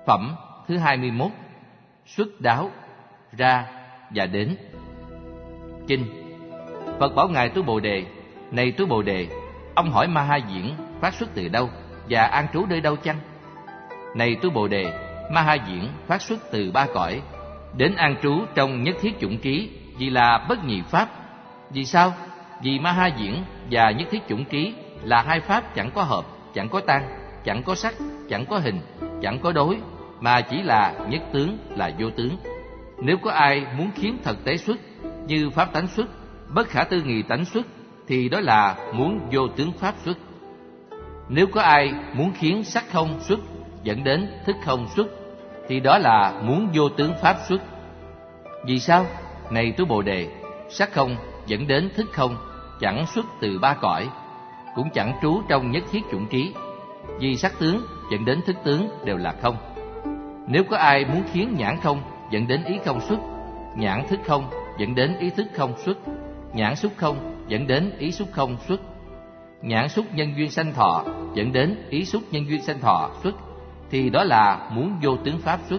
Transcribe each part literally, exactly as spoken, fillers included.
Phẩm thứ hai mươi mốt. Xuất đáo, ra và đến. Kinh. Phật bảo ngài Tu Bồ Đề: Này Tu Bồ Đề, ông hỏi Ma Ha Diễn phát xuất từ đâu và an trú nơi đâu chăng? Này Tu Bồ Đề, Ma Ha Diễn phát xuất từ ba cõi, đến an trú trong nhất thiết chủng ký, vì là bất nhị pháp. Vì sao? Vì Ma Ha Diễn và nhất thiết chủng ký là hai pháp chẳng có hợp, chẳng có tan, chẳng có sắc, chẳng có hình, chẳng có đối, mà chỉ là nhất tướng, là vô tướng. Nếu có ai muốn khiến thật tế xuất, như pháp tánh xuất, bất khả tư nghị tánh xuất, thì đó là muốn vô tướng pháp xuất. Nếu có ai muốn khiến sắc không xuất, dẫn đến thức không xuất, thì đó là muốn vô tướng pháp xuất. Vì sao? Này Tu Bồ Đề, sắc không dẫn đến thức không chẳng xuất từ ba cõi, cũng chẳng trú trong nhất thiết chủng ký, vì sắc tướng dẫn đến thức tướng đều là không. Nếu có ai muốn khiến nhãn không dẫn đến ý không xuất, nhãn thức không dẫn đến ý thức không xuất, nhãn xúc không dẫn đến ý xúc không xuất, nhãn xúc nhân duyên sanh thọ dẫn đến ý xúc nhân duyên sanh thọ xuất, thì đó là muốn vô tướng pháp xuất.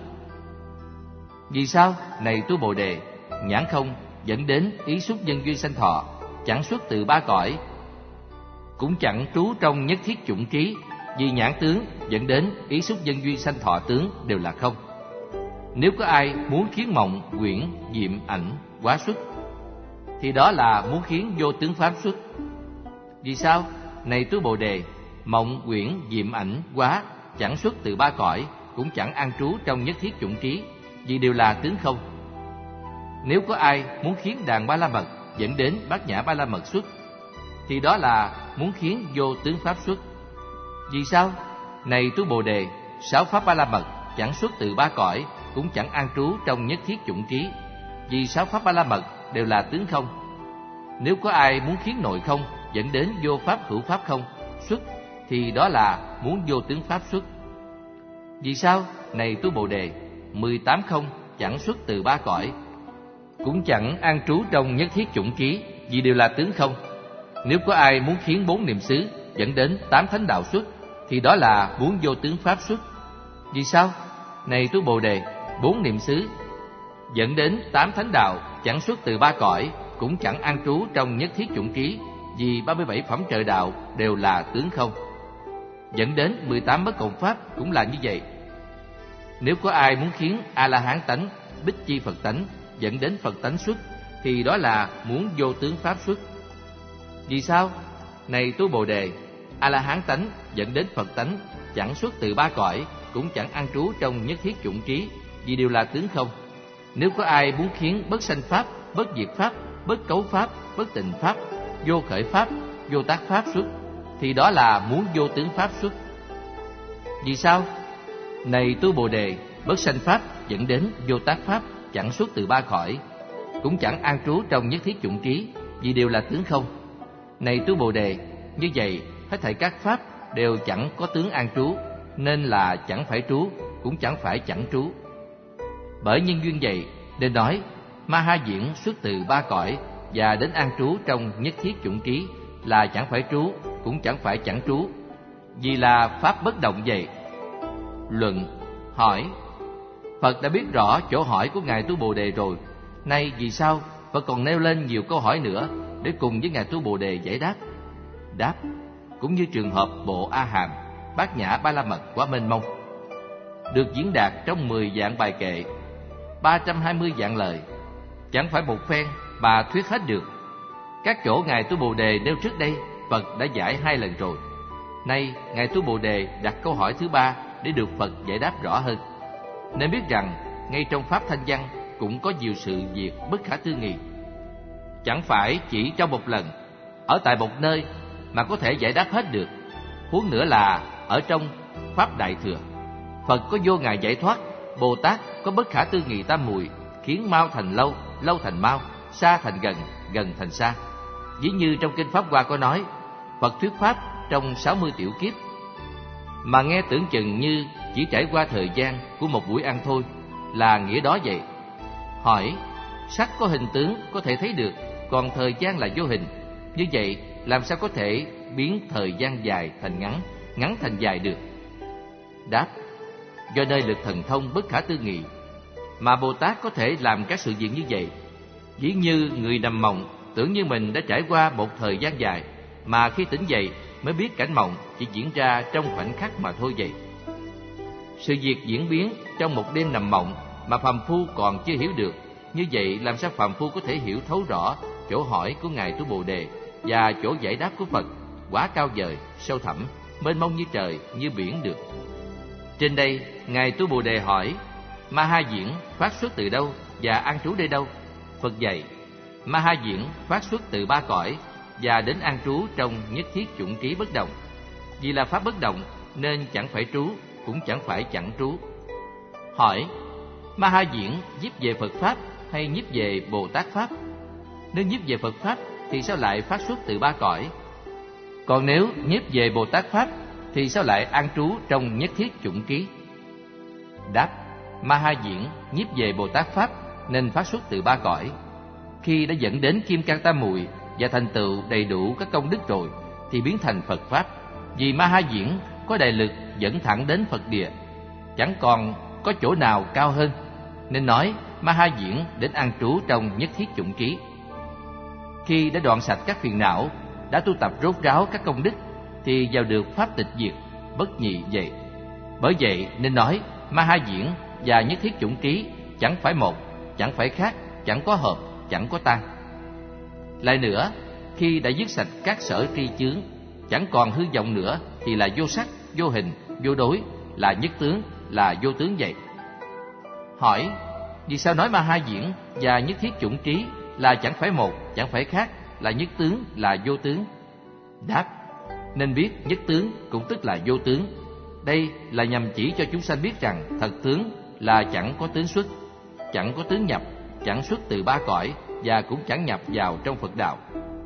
Vì sao? Này Tu Bồ Đề, nhãn không dẫn đến ý xúc nhân duyên sanh thọ chẳng xuất từ ba cõi, cũng chẳng trú trong nhất thiết chủng ký, vì nhãn tướng dẫn đến ý xúc nhân duyên sanh thọ tướng đều là không. Nếu có ai muốn khiến mộng, quyển, diệm, ảnh, hóa xuất, thì đó là muốn khiến vô tướng pháp xuất. Vì sao? Này Tu Bồ Đề, mộng, quyển, diệm, ảnh, hóa chẳng xuất từ ba cõi, cũng chẳng an trú trong nhất thiết chủng ký, vì đều là tướng không. Nếu có ai muốn khiến đàn ba la mật dẫn đến bát nhã ba la mật xuất, thì đó là muốn khiến vô tướng pháp xuất. Vì sao? Này Tu Bồ Đề, sáu pháp ba la mật chẳng xuất từ ba cõi, cũng chẳng an trú trong nhất thiết chủng ký, vì sáu pháp ba la mật đều là tướng không. Nếu có ai muốn khiến nội không dẫn đến vô pháp hữu pháp không xuất, thì đó là muốn vô tướng pháp xuất. Vì sao? Này Tu Bồ Đề, mười tám không chẳng xuất từ ba cõi, cũng chẳng an trú trong nhất thiết chủng ký, vì đều là tướng không. Nếu có ai muốn khiến bốn niệm xứ dẫn đến tám thánh đạo xuất, thì đó là muốn vô tướng pháp xuất. Vì sao? Này Tu Bồ Đề, bốn niệm xứ dẫn đến tám thánh đạo chẳng xuất từ ba cõi, cũng chẳng an trú trong nhất thiết chủng ký, vì ba mươi bảy phẩm trời đạo đều là tướng không. Dẫn đến mười tám bất cộng pháp cũng là như vậy. Nếu có ai muốn khiến A-la-hán tánh, Bích Chi Phật tánh dẫn đến Phật tánh xuất, thì đó là muốn vô tướng pháp xuất. Vì sao? Này Tu Bồ Đề, A-la-hán tánh dẫn đến Phật tánh chẳng xuất từ ba cõi, cũng chẳng an trú trong nhất thiết chủng ký, vì đều là tướng không. Nếu có ai muốn khiến bất sanh pháp, bất diệt pháp, bất cấu pháp, bất tịnh pháp, vô khởi pháp, vô tác pháp xuất, thì đó là muốn vô tướng pháp xuất. Vì sao? Này Tu Bồ Đề, bất sanh pháp dẫn đến vô tác pháp chẳng xuất từ ba cõi, cũng chẳng an trú trong nhất thiết chủng ký, vì đều là tướng không. Này Tu Bồ Đề, như vậy hết thảy các pháp đều chẳng có tướng an trú, nên là chẳng phải trú, cũng chẳng phải chẳng trú. Bởi nhân duyên vậy nên nói Ma Ha Diễn xuất từ ba cõi và đến an trú trong nhất thiết chủng ký là chẳng phải trú, cũng chẳng phải chẳng trú, vì là pháp bất động vậy. Luận. Hỏi. Phật đã biết rõ chỗ hỏi của ngài Tu Bồ Đề rồi, nay vì sao Phật còn nêu lên nhiều câu hỏi nữa để cùng với ngài Tu Bồ Đề giải đáp? Đáp. Cũng như trường hợp bộ A Hàm, bát nhã ba la mật quá mênh mông, được diễn đạt trong mười vạn bài kệ, ba trăm hai mươi vạn lời, chẳng phải một phen mà thuyết hết được. Các chỗ ngài Tu Bồ Đề nêu trước đây, Phật đã giải hai lần rồi. Nay ngài Tu Bồ Đề đặt câu hỏi thứ ba để được Phật giải đáp rõ hơn. Nên biết rằng ngay trong pháp thanh văn cũng có nhiều sự việc bất khả tư nghị, chẳng phải chỉ trong một lần, ở tại một nơi mà có thể giải đáp hết được. Huống nữa là ở trong pháp Đại Thừa, Phật có vô ngại giải thoát, Bồ Tát có bất khả tư nghị tam muội, khiến mau thành lâu, lâu thành mau, xa thành gần, gần thành xa. Ví như trong kinh Pháp Hoa có nói, Phật thuyết pháp trong sáu mươi tiểu kiếp, mà nghe tưởng chừng như chỉ trải qua thời gian của một buổi ăn thôi, là nghĩa đó vậy. Hỏi. Sắc có hình tướng có thể thấy được, còn thời gian là vô hình, như vậy làm sao có thể biến thời gian dài thành ngắn, ngắn thành dài được? Đáp. do nơi lực thần thông bất khả tư nghị. Mà Bồ Tát có thể làm các sự việc như vậy. Ví như người nằm mộng tưởng như mình đã trải qua một thời gian dài, mà khi tỉnh dậy mới biết cảnh mộng chỉ diễn ra trong khoảnh khắc mà thôi vậy. Sự việc diễn biến trong một đêm nằm mộng mà phàm phu còn chưa hiểu được, như vậy làm sao phàm phu có thể hiểu thấu rõ chỗ hỏi của Ngài Tu Bồ Đề và chỗ giải đáp của Phật quá cao vời, sâu thẳm, mênh mông như trời, như biển được. Trên đây, Ngài Tu Bồ Đề hỏi: Ma Ha Diễn phát xuất từ đâu và an trú nơi đâu? Phật dạy: Ma Ha Diễn phát xuất từ ba cõi và đến an trú trong nhất thiết chủng trí bất động. Vì là pháp bất động nên chẳng phải trú, cũng chẳng phải chẳng trú. Hỏi: Ma Ha Diễn nhiếp về Phật pháp hay nhiếp về Bồ Tát pháp? Nếu nhiếp về Phật pháp thì sao lại phát xuất từ ba cõi? Còn nếu nhiếp về Bồ Tát pháp thì sao lại an trú trong nhất thiết chủng trí? Đáp: Ma Ha Diễn nhiếp về Bồ Tát pháp nên phát xuất từ ba cõi. Khi đã dẫn đến Kim Cang Tam Muội và thành tựu đầy đủ các công đức rồi thì biến thành Phật pháp. Vì Ma Ha Diễn có đại lực dẫn thẳng đến Phật địa, chẳng còn có chỗ nào cao hơn, nên nói Ma Ha Diễn đến an trú trong nhất thiết chủng trí. Khi đã đoạn sạch các phiền não, đã tu tập rốt ráo các công đức, thì vào được pháp tịch diệt bất nhị vậy. Bởi vậy nên nói Ma Ha Diễn và nhất thiết chủng trí chẳng phải một, chẳng phải khác, chẳng có hợp, chẳng có tan. Lại nữa, khi đã dứt sạch các sở tri chướng, chẳng còn hư vọng nữa, thì là vô sắc, vô hình, vô đối, là nhất tướng, là vô tướng vậy. Hỏi: vì sao nói Ma Ha Diễn và nhất thiết chủng trí là chẳng phải một, chẳng phải khác, là nhất tướng, là vô tướng? Đáp: nên biết nhất tướng cũng tức là vô tướng. Đây là nhằm chỉ cho chúng sanh biết rằng thật tướng là chẳng có tướng xuất, chẳng có tướng nhập, chẳng xuất từ ba cõi và cũng chẳng nhập vào trong Phật đạo.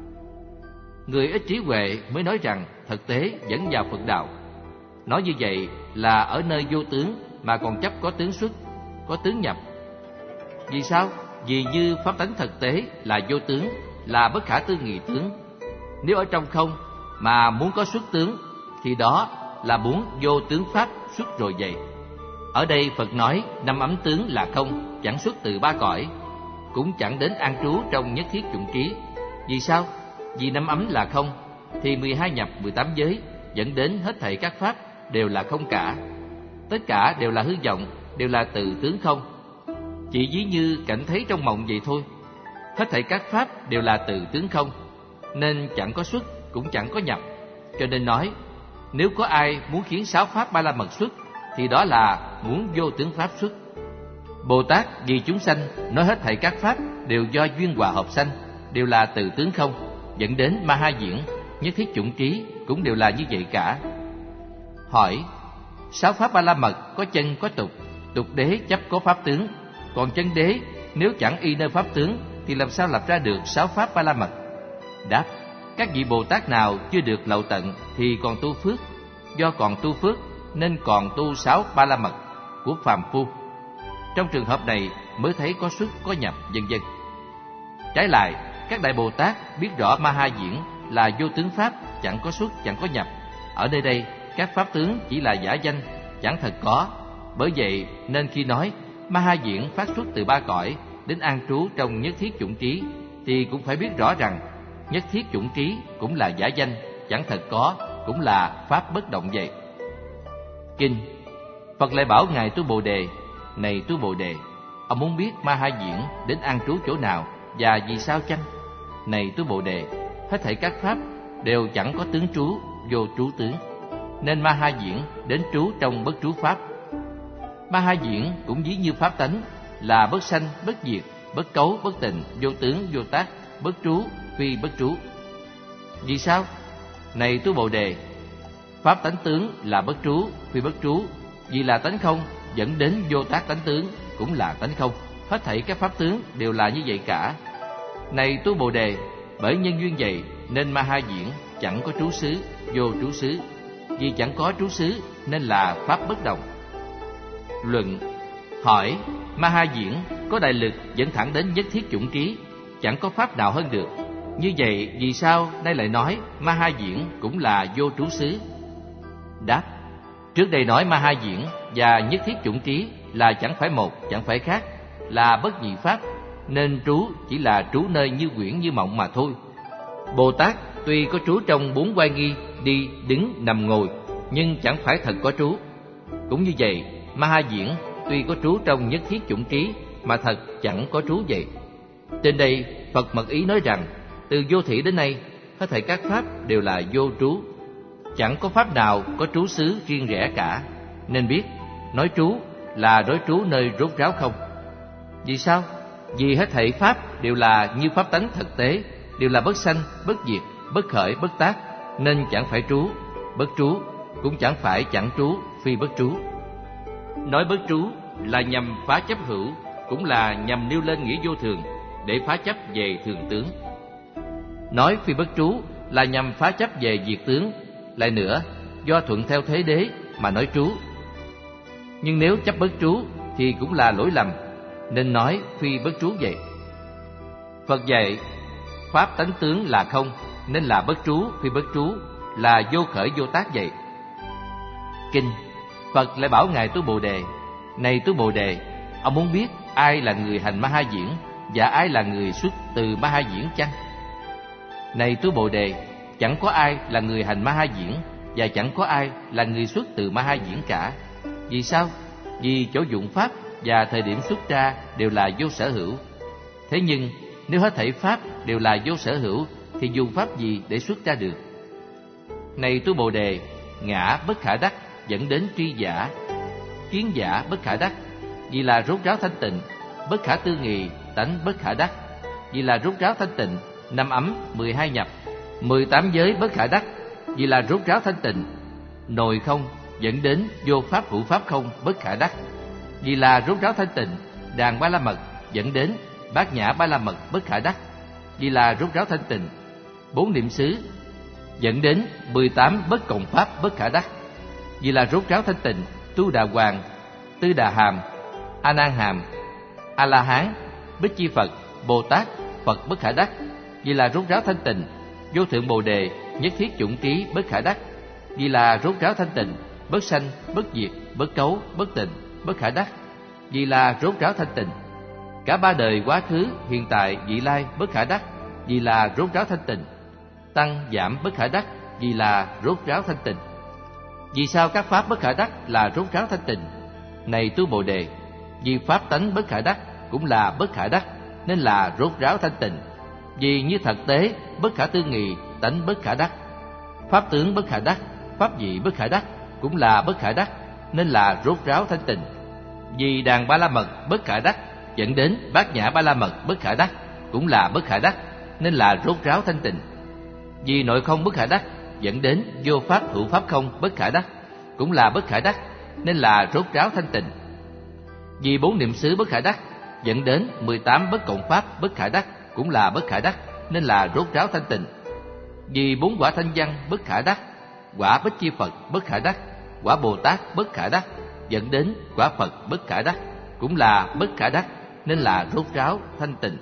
Người ít trí huệ mới nói rằng thực tế dẫn vào Phật đạo. Nói như vậy là ở nơi vô tướng mà còn chấp có tướng xuất, có tướng nhập. Vì sao? Vì như pháp tánh thực tế là vô tướng, là bất khả tư nghị tướng. Nếu ở trong không mà muốn có xuất tướng thì đó là muốn vô tướng pháp xuất rồi vậy. Ở đây Phật nói năm ấm tướng là không, chẳng xuất từ ba cõi, cũng chẳng đến an trú trong nhất thiết chủng trí. Vì sao? Vì năm ấm là không thì mười hai nhập, mười tám giới dẫn đến hết thảy các pháp đều là không cả. Tất cả đều là hư vọng, đều là từ tướng không. Chỉ ví như cảnh thấy trong mộng vậy thôi. Hết thảy các pháp đều là từ tướng không, nên chẳng có xuất, cũng chẳng có nhập. Cho nên nói, nếu có ai muốn khiến sáu pháp ba la mật xuất thì đó là muốn vô tướng pháp xuất. Bồ Tát vì chúng sanh nói hết thảy các pháp đều do duyên hòa hợp sanh, đều là từ tướng không, dẫn đến Ma Ha Diễn, nhất thiết chủng trí cũng đều là như vậy cả. Hỏi: sáu pháp ba la mật có chân có tục, tục đế chấp có pháp tướng, còn chân đế nếu chẳng y nơi pháp tướng thì làm sao lập ra được sáu pháp ba la mật? Đáp: các vị Bồ Tát nào chưa được lậu tận thì còn tu phước, do còn tu phước nên còn tu sáu ba la mật của phàm phu. Trong trường hợp này mới thấy có xuất có nhập, vân vân. Trái lại, các đại Bồ Tát biết rõ Ma Ha Diễn là vô tướng pháp, chẳng có xuất, chẳng có nhập. Ở nơi đây các pháp tướng chỉ là giả danh, chẳng thật có. Bởi vậy nên khi nói Ma Ha Diễn phát xuất từ ba cõi đến an trú trong nhất thiết chủng trí thì cũng phải biết rõ rằng nhất thiết chủng trí cũng là giả danh, chẳng thật có, cũng là pháp bất động vậy. Kinh Phật lại bảo Ngài Tu Bồ Đề: này Tu Bồ Đề, ông muốn biết Ma Ha Diễn đến an trú chỗ nào và vì sao chăng? Này Tu Bồ Đề, hết thảy các pháp đều chẳng có tướng trú, vô trú tướng, nên Ma Ha Diễn đến trú trong bất trú pháp. Ma Ha Diễn cũng ví như pháp tánh là bất sanh, bất diệt, bất cấu, bất tịnh, vô tướng, vô tác, bất trú, phi bất trú. Vì sao? Này Tu Bồ Đề, pháp tánh tướng là bất trú, phi bất trú, vì là tánh không dẫn đến vô tác tánh tướng cũng là tánh không. Hết thảy các pháp tướng đều là như vậy cả. Này Tu Bồ Đề, bởi nhân duyên vậy nên Ma Ha Diễn chẳng có trú xứ, vô trú xứ. Vì chẳng có trú xứ nên là pháp bất động. Luận hỏi: Ma Ha Diễn có đại lực dẫn thẳng đến nhất thiết chủng trí, chẳng có pháp nào hơn được. Như vậy vì sao nay lại nói Ma Ha Diễn cũng là vô trú xứ? Đáp: Trước đây nói ma ha diễn và nhất thiết chủng trí là chẳng phải một, chẳng phải khác, là bất nhị pháp, nên trú chỉ là trú nơi như quyển như mộng mà thôi. Bồ Tát tuy có trú trong bốn oai nghi, đi, đứng, nằm, ngồi, nhưng chẳng phải thật có trú. Cũng như vậy, ma ha diễn tuy có trú trong nhất thiết chủng trí mà thật chẳng có trú vậy. Trên đây Phật mật ý nói rằng, từ vô thỉ đến nay, hết thảy các pháp đều là vô trú, chẳng có pháp nào có trú xứ riêng rẽ cả. Nên biết, nói trú là nói trú nơi rốt ráo không. Vì sao? Vì hết thảy pháp đều là như pháp tánh thực tế, đều là bất sanh, bất diệt, bất khởi, bất tác, nên chẳng phải trú. Bất trú cũng chẳng phải chẳng trú, phi bất trú. Nói bất trú là nhằm phá chấp hữu, cũng là nhằm nêu lên nghĩa vô thường để phá chấp về thường tướng. Nói phi bất trú là nhằm phá chấp về diệt tướng. Lại nữa, do thuận theo thế đế mà nói trú. Nhưng nếu chấp bất trú thì cũng là lỗi lầm, nên nói phi bất trú vậy. Phật dạy pháp tánh tướng là không, nên là bất trú, phi bất trú, là vô khởi vô tác vậy. Kinh Phật lại bảo ngài Tu Bồ Đề: Này Tu Bồ Đề, ông muốn biết ai là người hành ma ha diễn và ai là người xuất từ ma ha diễn chăng? Này Tu Bồ Đề, chẳng có ai là người hành ma ha diễn và chẳng có ai là người xuất từ ma ha diễn cả. Vì sao? Vì chỗ dụng pháp và thời điểm xuất ra đều là vô sở hữu. Thế nhưng nếu hết thảy pháp đều là vô sở hữu thì dùng pháp gì để xuất ra được? Này Tu Bồ Đề, ngã bất khả đắc dẫn đến tri giả, kiến giả bất khả đắc vì là rốt ráo thanh tịnh, bất khả tư nghị tánh bất khả đắc vì là rốt ráo thanh tịnh, năm ấm mười hai nhập, mười tám giới bất khả đắc vì là rốt ráo thanh tịnh, nội không dẫn đến vô pháp hữu pháp không bất khả đắc vì là rốt ráo thanh tịnh, đàn ba la mật dẫn đến bát nhã ba la mật bất khả đắc vì là rốt ráo thanh tịnh, bốn niệm xứ dẫn đến mười tám bất cộng pháp bất khả đắc vì là rốt ráo thanh tịnh, tu đà hoàng, tư đà hàm, a nan hàm, a la hán, bích chi Phật, Bồ Tát, Phật bất khả đắc vì là rốt ráo thanh tịnh, vô thượng Bồ Đề, nhất thiết chủng trí bất khả đắc vì là rốt ráo thanh tịnh, bất sanh, bất diệt, bất cấu, bất tịnh, bất khả đắc vì là rốt ráo thanh tịnh, cả ba đời quá khứ, hiện tại, vị lai bất khả đắc vì là rốt ráo thanh tịnh, tăng giảm bất khả đắc vì là rốt ráo thanh tịnh. Vì sao các pháp bất khả đắc là rốt ráo thanh tịnh? Này Tu Bồ Đề, vì pháp tánh bất khả đắc cũng là bất khả đắc, nên là rốt ráo thanh tịnh. Vì như thật tế bất khả tư nghị tánh bất khả đắc, pháp tướng bất khả đắc, pháp vị bất khả đắc cũng là bất khả đắc, nên là rốt ráo thanh tịnh. Vì đàn ba la mật bất khả đắc dẫn đến bát nhã ba la mật bất khả đắc cũng là bất khả đắc, nên là rốt ráo thanh tịnh. Vì nội không bất khả đắc dẫn đến vô pháp hữu pháp không bất khả đắc cũng là bất khả đắc, nên là rốt ráo thanh tịnh. Vì bốn niệm xứ bất khả đắc dẫn đến mười tám bất cộng pháp bất khả đắc cũng là bất khả đắc, nên là rốt ráo thanh tịnh. Vì bốn quả thanh văn bất khả đắc, quả bích chi Phật bất khả đắc, quả Bồ Tát bất khả đắc dẫn đến quả Phật bất khả đắc cũng là bất khả đắc, nên là rốt ráo thanh tịnh.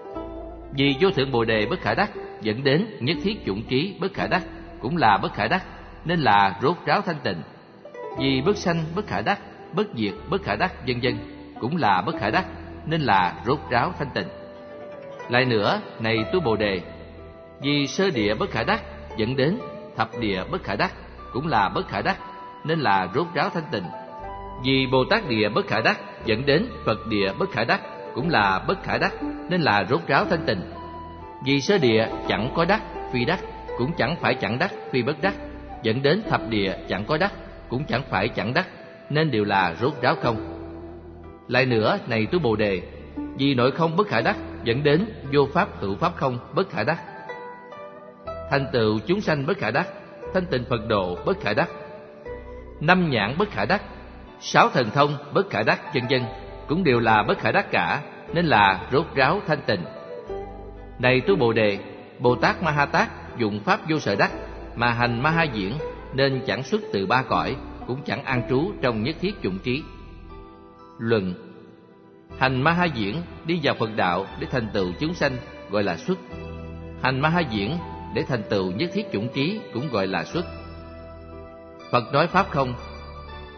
Vì vô thượng Bồ Đề bất khả đắc dẫn đến nhất thiết chủng trí bất khả đắc cũng là bất khả đắc, nên là rốt ráo thanh tịnh. Vì bất sanh bất khả đắc, bất diệt bất khả đắc vân vân cũng là bất khả đắc, nên là rốt ráo thanh tịnh. Lại nữa, này Tu Bồ Đề, vì sơ địa bất khả đắc dẫn đến thập địa bất khả đắc cũng là bất khả đắc, nên là rốt ráo thanh tịnh. Vì Bồ Tát địa bất khả đắc dẫn đến Phật địa bất khả đắc cũng là bất khả đắc, nên là rốt ráo thanh tịnh. Vì sơ địa chẳng có đắc, phi đắc cũng chẳng phải chẳng đắc, phi bất đắc dẫn đến thập địa chẳng có đắc cũng chẳng phải chẳng đắc, nên đều là rốt ráo không. Lại nữa, này Tu Bồ Đề, vì nội không bất khả đắc dẫn đến vô pháp hữu pháp không bất khả đắc, thành tựu chúng sanh bất khả đắc, thanh tịnh Phật độ bất khả đắc, năm nhãn bất khả đắc, sáu thần thông bất khả đắc vân vân cũng đều là bất khả đắc cả, nên là rốt ráo thanh tịnh. Này Tu Bồ Đề, Bồ Tát Ma Ha Tát dụng pháp vô sở đắc mà hành ma ha diễn, nên chẳng xuất từ ba cõi, cũng chẳng an trú trong nhất thiết chủng trí. Luận: hành ma ha diễn đi vào Phật đạo để thành tựu chúng sanh gọi là xuất. Hành ma ha diễn để thành tựu nhất thiết chủng trí cũng gọi là xuất. Phật nói pháp không,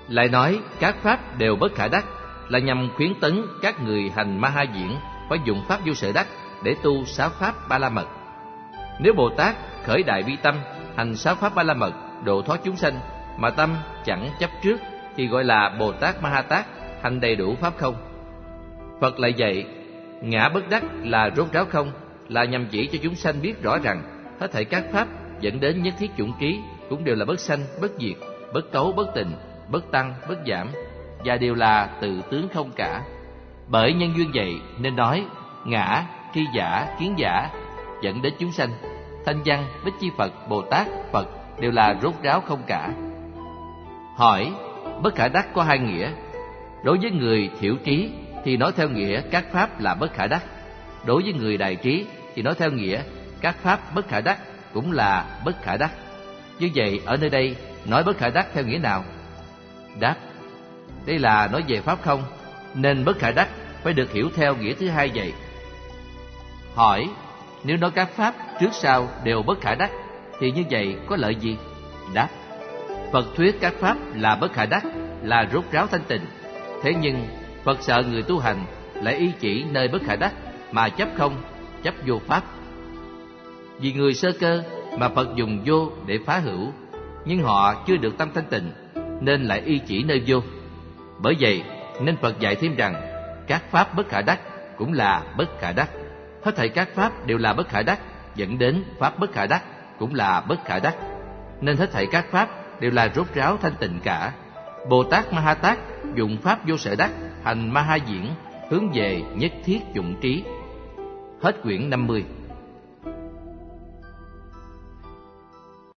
Lại nói các pháp đều bất khả đắc là nhằm khuyến tấn các người hành ma ha diễn phải dùng pháp vô sở đắc để tu sáu pháp ba la mật. Nếu Bồ Tát khởi đại bi tâm hành sáu pháp ba la mật độ thoát chúng sanh mà tâm chẳng chấp trước thì gọi là Bồ Tát Ma Ha Tát, hành đầy đủ pháp không. Phật lại dạy ngã bất đắc là rốt ráo không, là nhằm chỉ cho chúng sanh biết rõ rằng hết thảy các pháp dẫn đến nhất thiết chủng trí cũng đều là bất sanh, bất diệt, bất cấu, bất tịnh, bất tăng, bất giảm, và đều là tự tướng không cả. Bởi nhân duyên vậy nên nói ngã, tri giả, kiến giả dẫn đến chúng sanh, thanh văn, bích chi Phật, Bồ Tát, Phật đều là rốt ráo không cả. Hỏi, bất khả đắc có hai nghĩa. Đối với người thiểu trí thì nói theo nghĩa các pháp là bất khả đắc. Đối với người đại trí thì nói theo nghĩa các pháp bất khả đắc cũng là bất khả đắc. Như vậy ở nơi đây nói bất khả đắc theo nghĩa nào? Đáp, đây là nói về pháp không, nên bất khả đắc phải được hiểu theo nghĩa thứ hai vậy. Hỏi, nếu nói các pháp trước sau đều bất khả đắc thì như vậy có lợi gì? Đáp, Phật thuyết các pháp là bất khả đắc là rốt ráo thanh tịnh. Thế nhưng Phật sợ người tu hành lại y chỉ nơi bất khả đắc mà chấp không, chấp vô pháp. Vì người sơ cơ mà Phật dùng vô để phá hữu, nhưng họ chưa được tâm thanh tịnh nên lại y chỉ nơi vô. Bởi vậy nên Phật dạy thêm rằng các pháp bất khả đắc cũng là bất khả đắc. Hết thảy các pháp đều là bất khả đắc, dẫn đến pháp bất khả đắc cũng là bất khả đắc. Nên hết thảy các pháp đều là rốt ráo thanh tịnh cả. Bồ Tát Ma Ha Tát dụng pháp vô sở đắc hành ma ha diễn hướng về nhất thiết dụng trí. Hết quyển năm mươi.